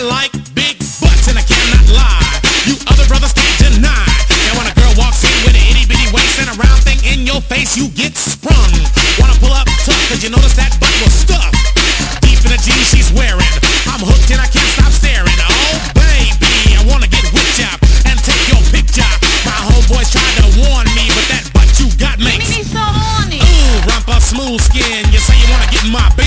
like big butts and I cannot lie. You other brothers can't deny. Now when a girl walks in with an itty bitty waist and a round thing in your face, you get sprung. Wanna pull up tough cause you notice that butt was stuffed deep in the jeans she's wearing. I'm hooked and I can't stop staring. Oh baby, I wanna get with ya and take your picture. My homeboys tried to warn me, but that butt you got makes me so horny. ooh, rumpa smooth skin. You say you wanna get in my